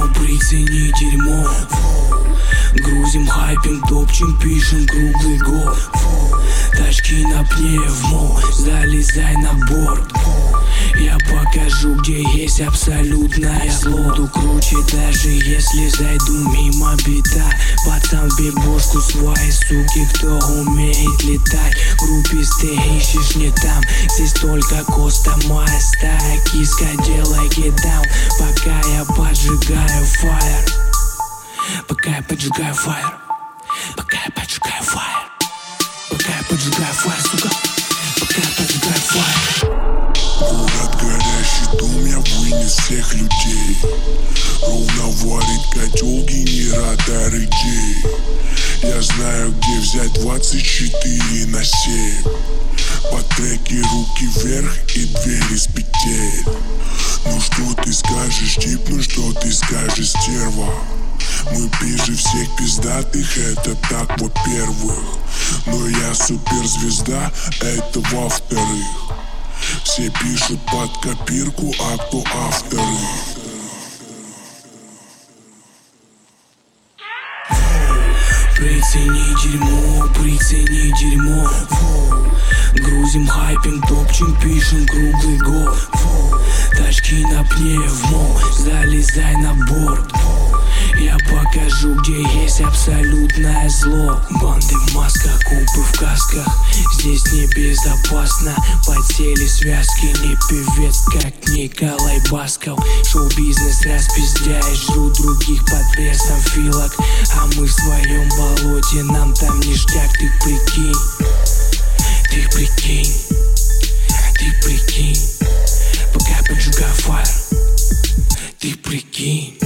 прицени дерьмо. Грузим, хайпим, топчем, пишем круглый год. Тачки на пневмо, залезай на борт. Я покажу, где есть абсолютное зло. Буду круче, даже если зайду мимо бита. Пацан в бигбошку своей суки, кто умеет летать. Групписты ищешь не там, здесь только Коста, моя стая. Киска, делай гетдаун, пока я поджигаю фаер. Пока я поджигаю фаер. Пока я поджигаю фаер. Пока я поджигаю фаер, сука. Пока я поджигаю фаер. Город горящий, дом я вынес всех людей. Ровно варит котел генератор идей. Я знаю, где взять 24/7. По треке руки вверх и дверь из петель. Ну что ты скажешь, тип, ну что ты скажешь, стерва? Мы пизже всех пиздатых, это так, во-первых. Но я суперзвезда, это во-вторых. Все пишут под копирку, а кто авторы? Прицени дерьмо, прицени дерьмо. Грузим, хайпим, топчем, пишем круглый год. Тачки на пневмо, залезай на борт. Я покажу, где есть абсолютное зло. Банды в масках, купы в касках. Здесь небезопасно, потели связки. Не певец, как Николай Басков. Шоу-бизнес распиздяет, жрут других под прессом филок. А мы в своем болоте, нам там ништяк. Ты прикинь, ты прикинь, ты прикинь. Пока я поджигаю фаер, ты прикинь.